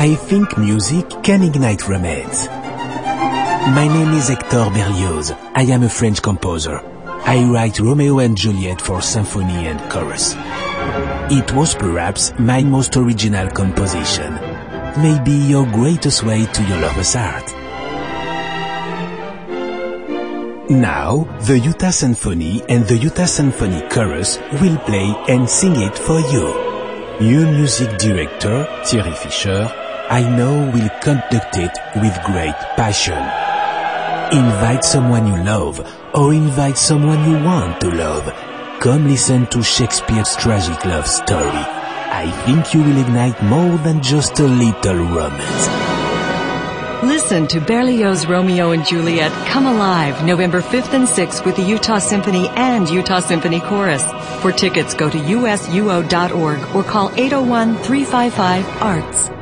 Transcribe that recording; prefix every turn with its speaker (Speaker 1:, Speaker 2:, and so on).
Speaker 1: I think music can ignite romance. My name is Hector Berlioz. I am a French composer. I write Romeo and Juliet for symphony and chorus. It was perhaps my most original composition. Maybe your greatest way to your lover's heart. Now, the Utah Symphony and the Utah Symphony Chorus will play and sing it for you. Your music director, Thierry Fischer, I know will conduct it with great passion. Invite someone you love or invite someone you want to love. Come listen to Shakespeare's tragic love story. I think you will ignite more than just a little romance.
Speaker 2: Listen to Berlioz' Romeo and Juliet Come Alive November 5th and 6th with the Utah Symphony and Utah Symphony Chorus. For tickets, go to usuo.org or call 801-355-ARTS.